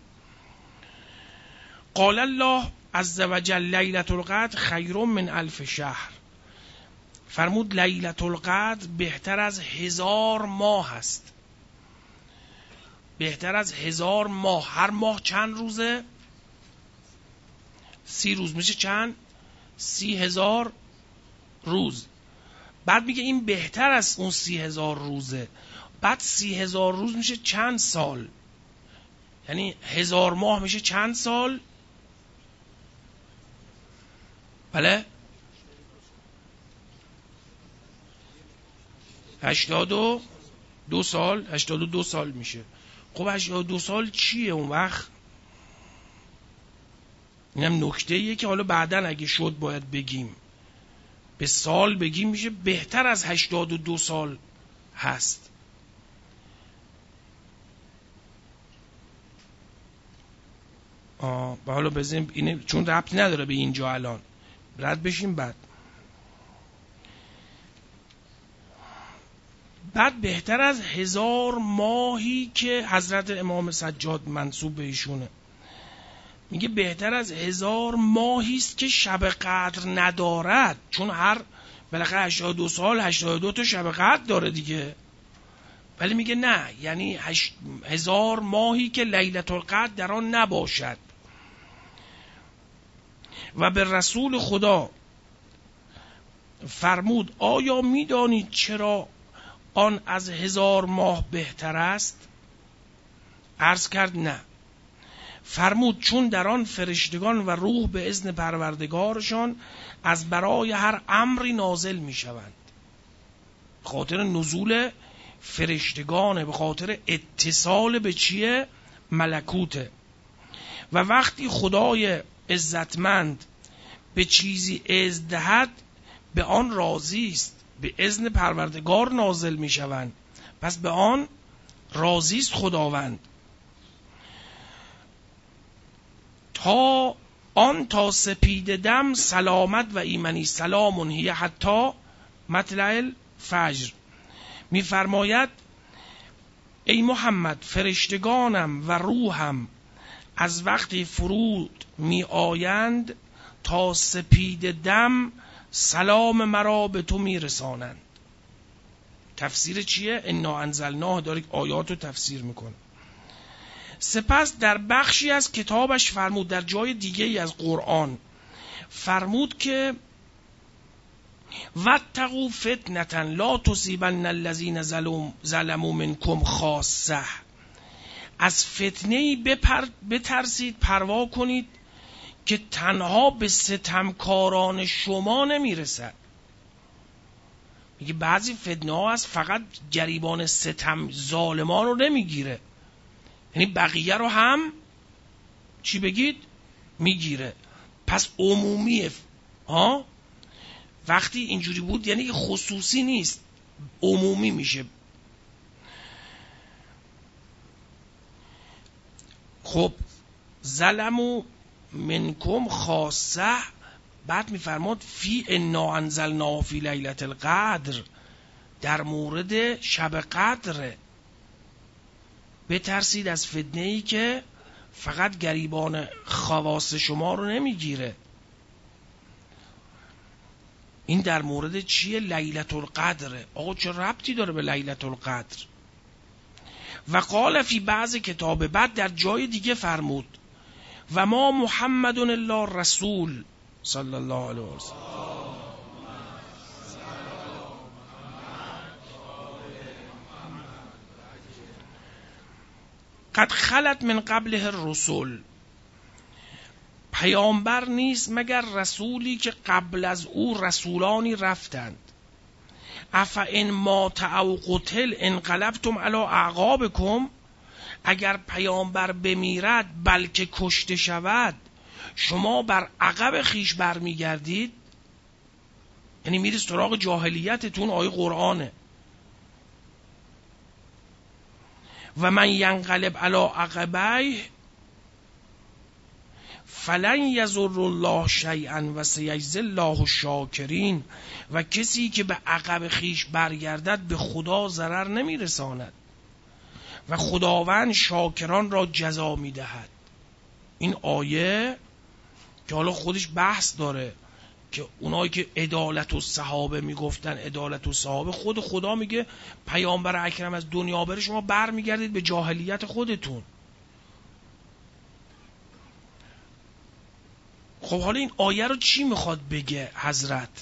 قال الله عز وجل لیلة القدر خیر من 1000 شهر، فرمود لیلة القدر بهتر از 1000 ماه است. بهتر از 1000 ماه. هر ماه چند روزه؟ 30 روز، میشه چند؟ 30,000 روز. بعد میگه این بهتر از اون 30,000 روزه. بعد 30,000 روز میشه چند سال؟ یعنی 1000 ماه میشه چند سال؟ بله 82 سال. 82 سال میشه. خب 82 سال چیه اون وقت؟ اینم نکته ایه که حالا بعدن اگه شد باید بگیم. به سال بگیم میشه بهتر از 82 سال هست. و حالا بزنیم اینه چون ربطی نداره به اینجا، الان رد بشیم. بعد بهتر از 1000 ماهی که حضرت امام سجاد منسوب به ایشونه، میگه بهتر از 1000 ماهی است که شب قدر ندارد، چون هر بالاخره 82 سال 82 تا شب قدر داره دیگه. ولی میگه نه، یعنی 1000 ماهی که لیلة القدر در آن نباشد. و به رسول خدا فرمود آیا میدانید چرا آن از 1000 ماه بهتر است؟ عرض کرد نه. فرمود چون در آن فرشتگان و روح به اذن پروردگارشان از برای هر امری نازل می شوند. به خاطر نزول فرشتگانه، به خاطر اتصال به چیه؟ ملکوته. و وقتی خدای عزتمند به چیزی اذن دهد به آن راضی است، به اذن پروردگار نازل می شوند، پس به آن راضی است خداوند. تا سپید دم سلامت و ایمنی، سلامون هی حتی مطلع الفجر. می فرماید ای محمد فرشتگانم و روحم از وقتی فرود می آیند تا سپید دم سلام مرا به تو می رسانند. تفسیر چیه؟ انا انزلناه داره آیات رو تفسیر میکنه. سپس در بخشی از کتابش فرمود، در جای دیگه ای از قرآن فرمود که واتقوا فتنة لا تصیبن الذین ظلموا منکم خاصه. از فتنه‌ای بترسید، پروا کنید که تنها به ستمکاران شما نمیرسد. میگه بعضی فتنه ها از فقط گریبان ستم ظالمان رو نمیگیره، یعنی بقیه رو هم چی بگید؟ میگیره. پس عمومیه. وقتی اینجوری بود یعنی خصوصی نیست، عمومی میشه. خب ظلموا منکم خاصه، بعد میفرماد فی انا انزلناه فی لیلة القدر، در مورد شب قدر. بترسید از فتنه‌ای که فقط گریبان خواص شما رو نمیگیره. این در مورد چیه؟ لیلة القدر. آقا چه ربطی داره به لیلة القدر؟ و قال فی بعض کتاب، بعد در جای دیگه فرمود و ما محمد الا رسول صلی الله علیه و سلم. قد خلت من قبله الرسل، پیامبر نیست مگر رسولی که قبل از او رسولانی رفتند. افئن مات او قتل انقلبتم علی اعقابکم، اگر پیامبر بمیرد بلکه کشته شود شما بر عقب خیش برمیگردید. یعنی میرید سراغ جاهلیتتون. آیه قرآنه. و من ینقلب علی عقبیه فلن یضر الله شیئا و سیجزی الله الشاکرین، و کسی که به عقب خیش برگردد به خدا ضرر نمیرساند. و خداوند شاکران را جزا میدهد. این آیه که حالا خودش بحث داره که اونایی که عدالت و صحابه میگفتن عدالت و صحابه، خود خدا میگه پیامبر اکرم از دنیا بره شما بر میگردید به جاهلیت خودتون. خب حالا این آیه رو چی میخواد بگه حضرت؟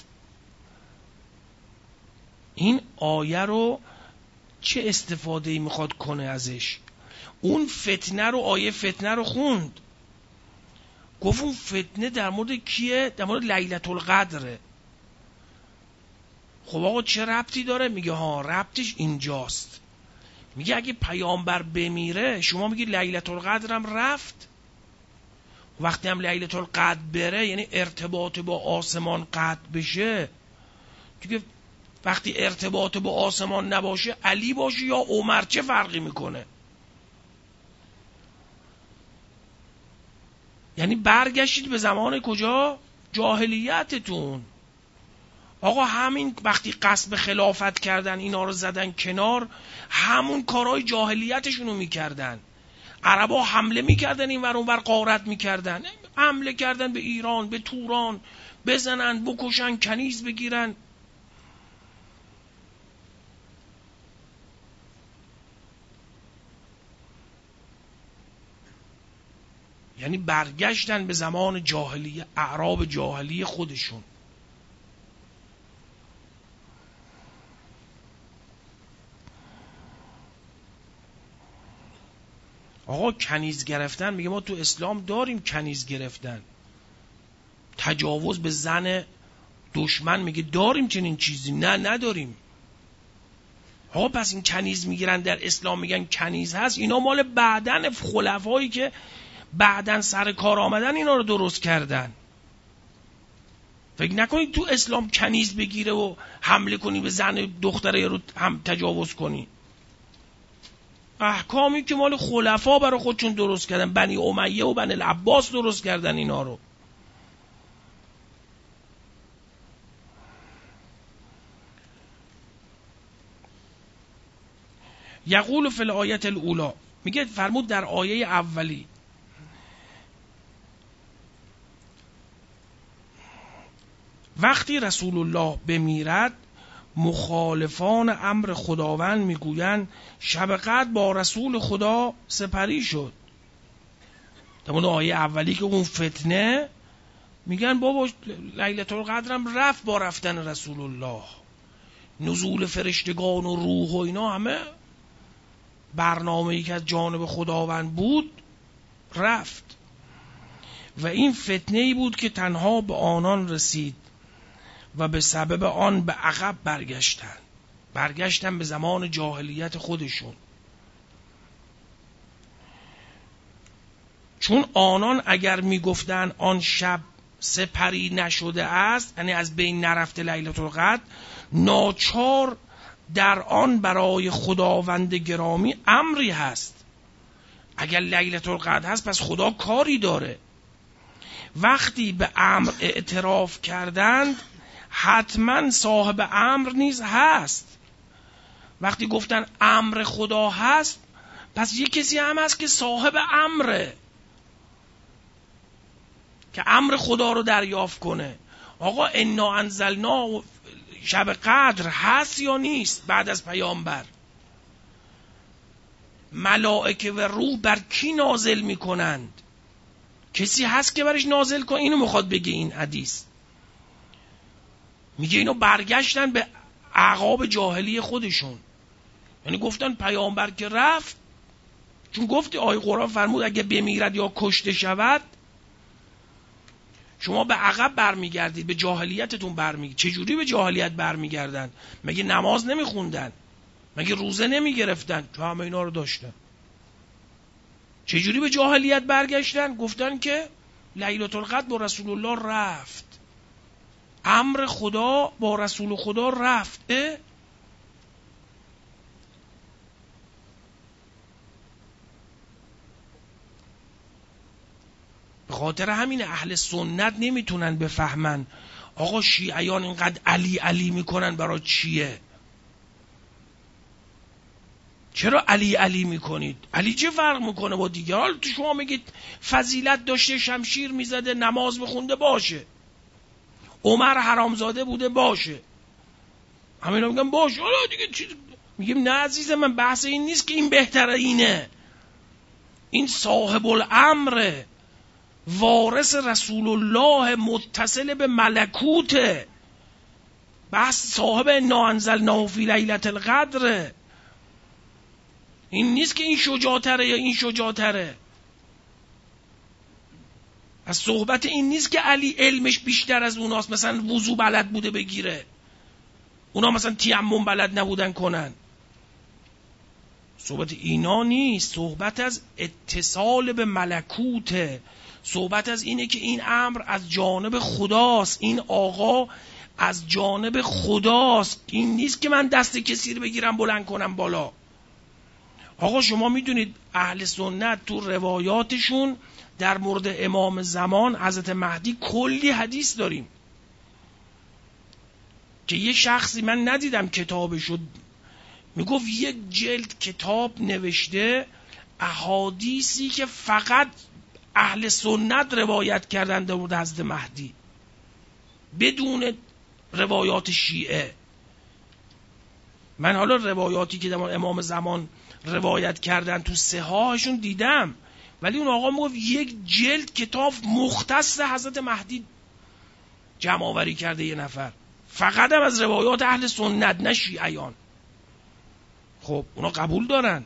این آیه رو چه استفاده‌ای میخواد کنه ازش؟ اون فتنه رو، آیه فتنه رو خوند، گفت اون فتنه در مورد کیه؟ در مورد لیلة القدره. خب آقا چه ربطی داره؟ میگه ها ربطش اینجاست. میگه اگه پیامبر بمیره شما میگی لیلة القدر هم رفت. وقتی هم لیلة القدر بره یعنی ارتباط با آسمان قطع بشه دیگه. وقتی ارتباط با آسمان نباشه علی باشه یا عمر چه فرقی میکنه؟ یعنی برگشتید به زمان کجا؟ جاهلیتتون. آقا همین وقتی قصد خلافت کردن اینا رو زدن کنار، همون کارهای جاهلیتشونو میکردن. عربا حمله میکردن این ور اون ور غارت میکردن، حمله کردن به ایران، به توران، بزنن بکشن کنیز بگیرن. یعنی برگشتن به زمان جاهلیه، اعراب جاهلی خودشون. آقا کنیز گرفتن، میگه ما تو اسلام داریم کنیز گرفتن. تجاوز به زن دشمن، میگه داریم چنین چیزی؟ نه نداریم. آقا پس این کنیز میگیرن در اسلام میگن کنیز هست، اینا مال بعدن خلفایی که بعدن سر کار آمدن اینا رو درست کردن. فکر نکنید تو اسلام کنیز بگیره و حمله کنی به زن دختره رو هم تجاوز کنی. احکامی که مال خلفا برای خودشون درست کردن، بنی امیه و بنی العباس درست کردن اینا رو. یقول فی الآیه الاولی، میگه فرمود در آیه اولی وقتی رسول الله بمیرد مخالفان امر خداوند میگویند شب قدر با رسول خدا سپری شد. در مورد آیه اولی که اون فتنه میگن بابا لیلة القدر هم رفت با رفتن رسول الله، نزول فرشتگان و روح و اینا همه برنامه‌ای که از جانب خداوند بود رفت. و این فتنه‌ای بود که تنها به آنان رسید و به سبب آن به عقب برگشتن به زمان جاهلیت خودشون. چون آنان اگر میگفتن آن شب سپری نشده است، یعنی از بین نرفته لیلة القدر، ناچار در آن برای خداوند گرامی امری هست. اگر لیلة القدر هست پس خدا کاری داره. وقتی به امر اعتراف کردند حتما صاحب امر نیز هست. وقتی گفتن امر خدا هست پس یک کسی هم هست که صاحب امره، که امر خدا رو دریافت کنه. آقا انا انزلنا شب قدر هست یا نیست؟ بعد از پیامبر ملائکه و روح بر کی نازل میکنند؟ کسی هست که برش نازل کنه؟ اینو میخواد بگه این حدیث. میگه اینو برگشتن به اعقاب جاهلی خودشون. یعنی گفتن پیامبر که رفت، چون گفتی آیه قرآن فرمود اگه بمیرد یا کشته شود شما به عقب برمیگردید، به جاهلیتتون برمیگردید. چجوری به جاهلیت برمیگردن؟ مگه نماز نمیخوندن؟ مگه روزه نمیگرفتن؟ تو همه اینا رو داشتن. چجوری به جاهلیت برگشتن؟ گفتن که لیلة القدر با رسول الله رفت، امر خدا با رسول خدا رفته. به خاطر همین اهل سنت نمیتونن بفهمن آقا شیعیان اینقدر علی علی میکنن برای چیه؟ چرا علی علی میکنید؟ علی چه فرق میکنه با دیگه؟ حالا تو شما میگید فضیلت داشته، شمشیر میزده، نماز میخونده، باشه. عمر حرامزاده بوده، باشه. همینا میگن باشه. حالا دیگه چی؟ میگیم نه عزیز من، بحث این نیست که این بهتره اینه. این صاحب الامر، وارث رسول الله، متصل به ملکوته. بحث صاحب انا انزلناه فی لیلة القدر. این نیست که این شجاعتره یا این شجاعتره. از صحبت این نیست که علی علمش بیشتر از اوناست، مثلا وضو بلد بوده بگیره، اونا مثلا تیمم بلد نبودن کنن. صحبت اینا نیست. صحبت از اتصال به ملکوته. صحبت از اینه که این امر از جانب خداست، این آقا از جانب خداست. این نیست که من دست کسی رو بگیرم بلند کنم بالا. آقا شما میدونید اهل سنت تو روایاتشون در مورد امام زمان حضرت مهدی کلی حدیث داریم که یه شخصی، من ندیدم کتابشو، میگفت یک جلد کتاب نوشته احادیثی که فقط اهل سنت روایت کردن در مورد حضرت مهدی بدون روایات شیعه. من حالا روایاتی که در مورد امام زمان روایت کردن تو صحاحشون دیدم، ولی اون آقا میگفت یک جلد کتاب مختص حضرت مهدی جمع آوری کرده یه نفر، فقط هم از روایات اهل سنت نه شیعیان. خب اونا قبول دارن،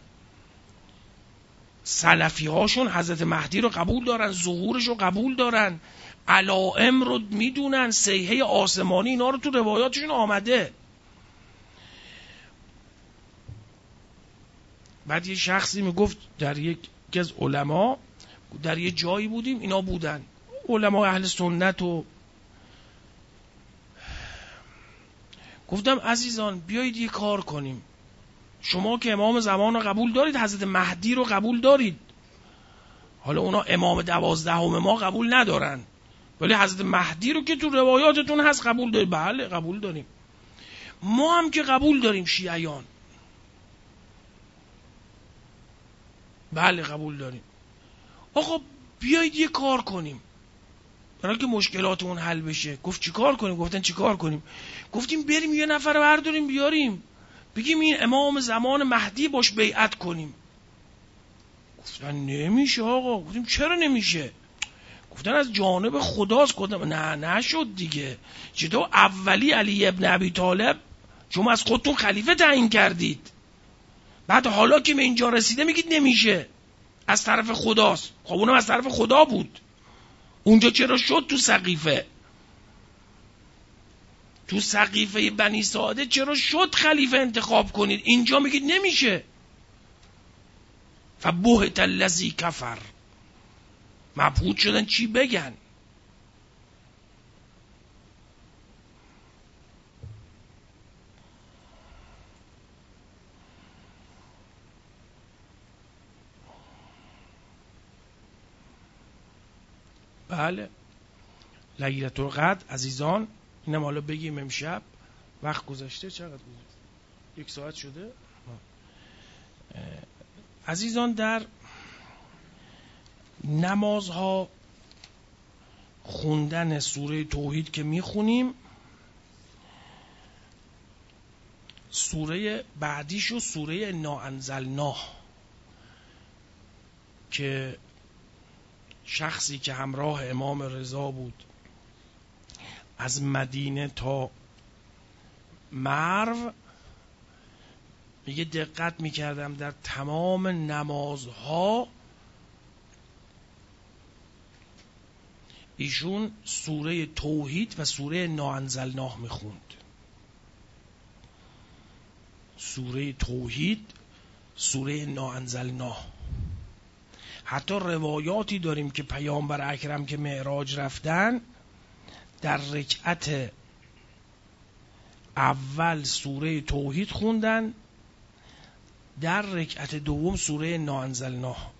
سلفی هاشون حضرت مهدی رو قبول دارن، ظهورش رو قبول دارن، علائم رو میدونن، صیحه آسمانی اینا رو تو روایاتشون آمده. بعد یه شخصی میگفت در یک از علما در یه جایی بودیم، اینا بودن علما اهل سنت، و گفتم عزیزان بیایید یه کار کنیم، شما که امام زمان رو قبول دارید، حضرت مهدی رو قبول دارید، حالا اونا امام 12 ما قبول ندارن، ولی حضرت مهدی رو که تو روایاتتون هست قبول دارید. بله قبول داریم. ما هم که قبول داریم شیعیان. بله قبول داریم. آقا بیایید یه کار کنیم برای که مشکلاتمون حل بشه. گفت چی کار کنیم؟ گفتن چی کار کنیم؟ گفتیم بریم یه نفر برداریم بیاریم بگیم این امام زمان مهدی باش بیعت کنیم. گفتن نمیشه آقا. گفتیم چرا نمیشه؟ گفتن از جانب خداست. گفتم نه نشد دیگه. چطور اولی علی ابن ابی طالب شما از خودتون خلیفه تعیین کردید، بعد حالا که به اینجا رسیده میگید نمیشه، از طرف خداست. خب اونم از طرف خدا بود، اونجا چرا شد تو سقیفه؟ تو سقیفه بنی ساعده چرا شد خلیفه انتخاب کنید؟ اینجا میگید نمیشه. فبهت الذی کفر. مبهوت شدن چی بگن؟ بله لیلة القدر عزیزان، اینم حالا بگیم امشب. وقت گذشته چقدر گذشته؟ 1 ساعت شده. عزیزان در نمازها خوندن سوره توحید که میخونیم، سوره بعدیشو سوره انا انزلناه که شخصی که همراه امام رضا بود از مدینه تا مرو، میگه دقت میکردم در تمام نمازها ایشون سوره توحید و سوره انا انزلناه میخوند. سوره توحید، سوره انا انزلناه. حتی روایاتی داریم که پیامبر اکرم که معراج رفتن در رکعت اول سوره توحید خوندن، در رکعت دوم سوره انا انزلناه.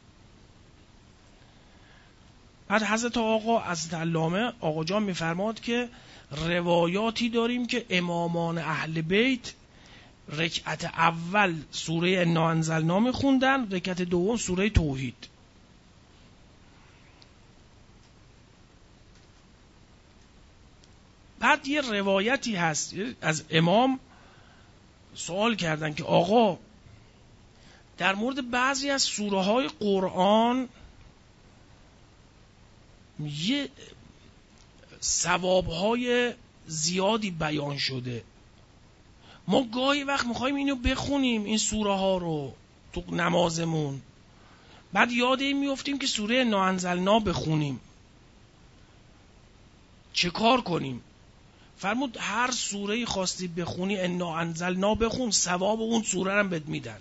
بعد حضرت آقا از علامه آقا جان میفرماد که روایاتی داریم که امامان اهل بیت رکعت اول سوره انا انزلنا میخوندن، رکعت دوم سوره توحید. بعد یه روایتی هست از امام، سوال کردن که آقا در مورد بعضی از سوره های قرآن یه ثواب های زیادی بیان شده، ما گاهی وقت میخوایم اینو بخونیم این سوره ها رو تو نمازمون، بعد یاد این میفتیم که سوره انا انزلنا بخونیم، چه کار کنیم؟ فرمود هر سوره خواستی بخونی انا انزلنا بخون، ثواب اون سوره رو بهت میدن.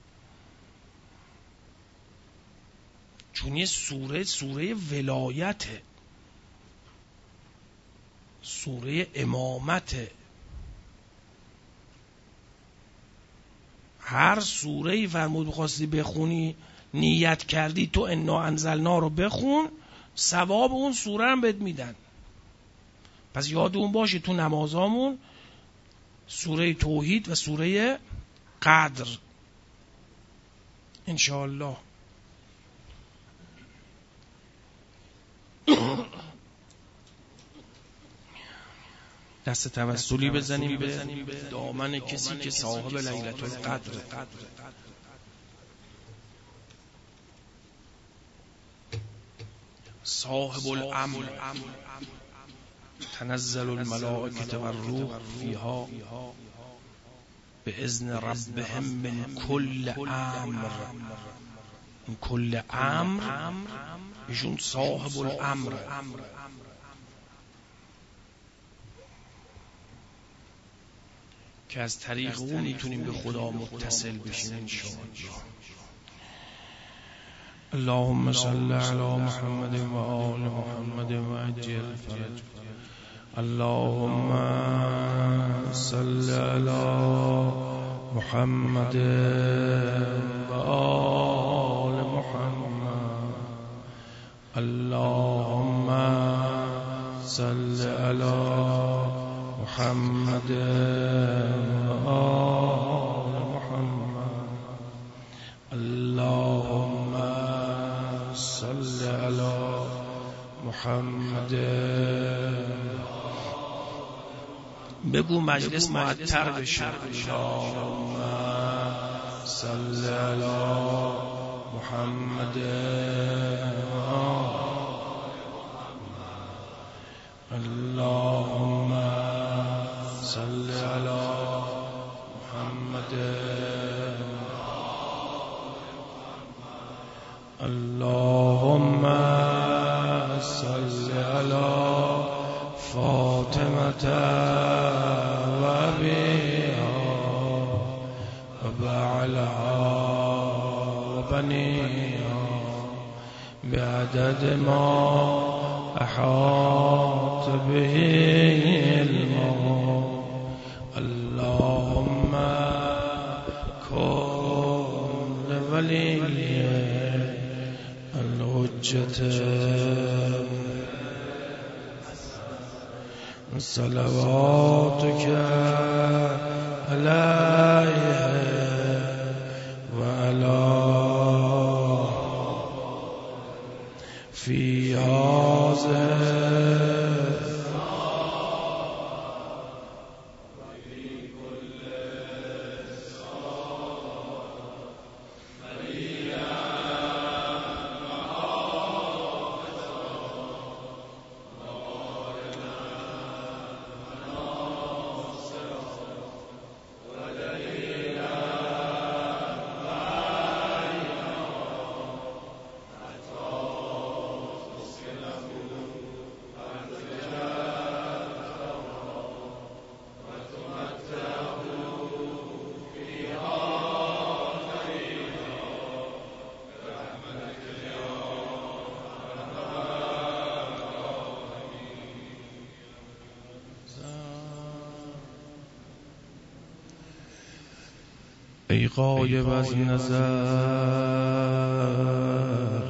چون یه سوره ولایته، سوره امامته. هر سوره‌ای فرمود خواستی بخونی، نیت کردی تو انا انزلنا رو بخون، ثواب اون سوره رو بهت میدن. پس یادمون باشه تو نمازامون سوره توحید و سوره قدر انشاءالله. دست توسلی بزنیم به دامن کسی که صاحب لیلة القدر. صاحب الامر تنزل الملائکة والروح فیها بإذن ربهم من كل امر. من كل امر ایشون صاحب الامر. که از طریق اون میتونیم به خدا متصل بشیم انشاءالله. اللهم صل علی محمد و آل محمد و عجل فرج. اللهم صل علی محمد و آل محمد. اللهم صل علی محمد و آل محمد. اللهم صل علی محمد. بگو مجلس معطر بشه. اللهم صل علی محمد و آل محمد. اللهم صل علی محمد. اللهم صل علی فاطمة و ابیها و بعلها و بنیها بعدد ما احاط به علمه. اللهم کن لولی الحجة صلواتك علیه و علی فی هذه ای غایب از نظر،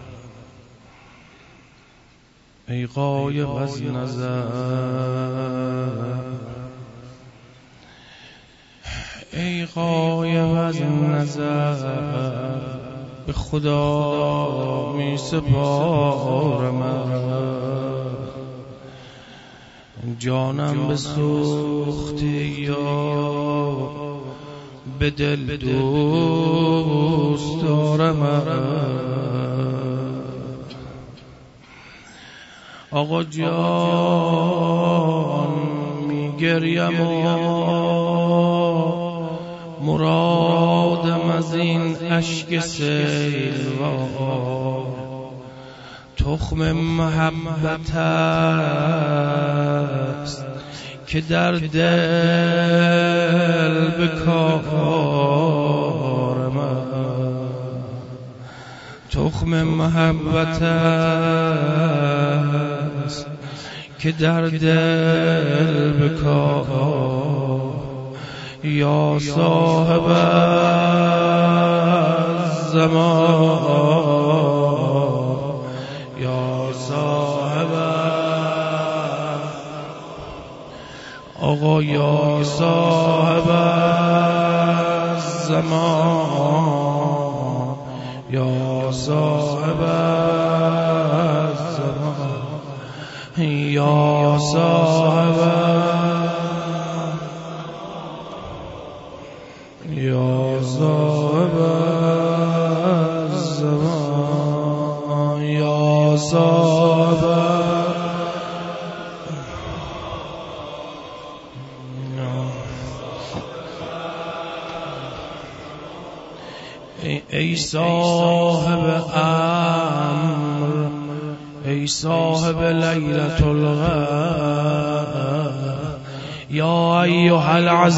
ای غایب از نظر، ای غایب از نظر به خدا می سپارم، جانم به سوختی یا به دل دوست دارم. آقا جان می گریم و مرادم از این اشک سیلوار تخم محبت است که در دل بکارم. تخم محبت است که در دل بکار. یا صاحب الزمان، یا صاحب آقا، یا صاحب الزمان، یا صاحب الزمان، یا صاحب یا صاحب الزمان، یا صاحب ای صاحب امر، ای صاحب لیلة القدر، یا ایها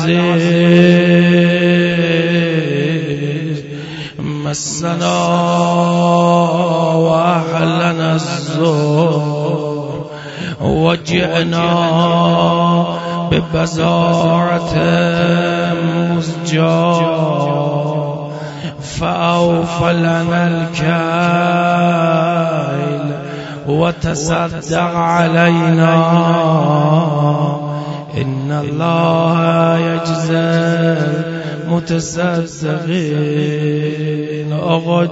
العزیز مسنا و احلنا الزور و جئنا ببضاعة مزجاة فأوف لنا الكيل وتصدق علينا إن الله يجزي المتصدقين. آقا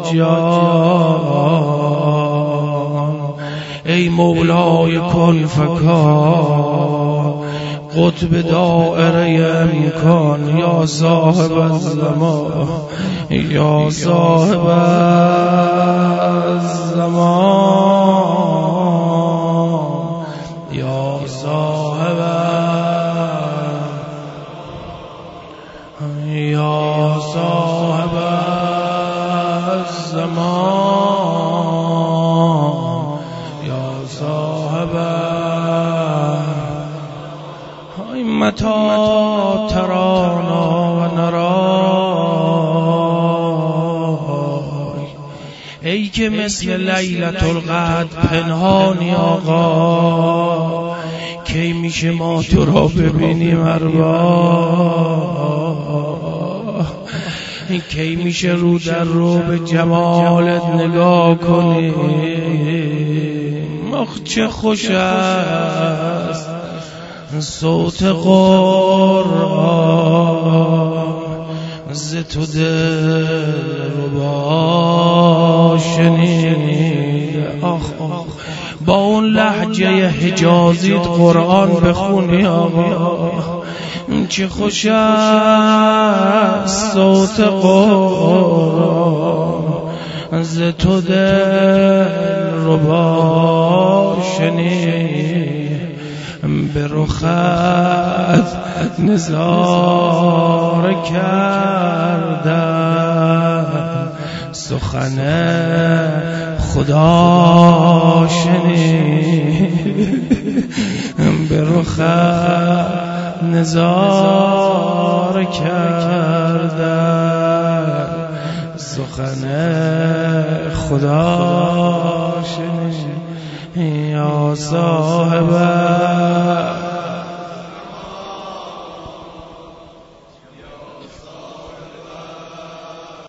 جان ای مولای کن فکان، قطب دائره امکان، یا صاحب الزمان، یا صاحب الزمان، یا صاحب یا صاحب الزمان، یا صاحب متى ترانا و نراک. ای که مثل لیلة القدر پنهانی آقا، کی میشه ما تو را ببینیم ارواح؟ کی میشه رو در رو به جمالت نگاه کنیم؟ آخ چه خوش است صوت قرآن ز تو دل ربا شنید. آخ با اون لهجه حجازیت قرآن بخونی آقا، چه خوش است صوت قرآن ز تو دل ربا شنید. به رخت نظاره کردم سخن خدا شنید. به رخت نظاره کردم سخن خدا شنید. یا صاحب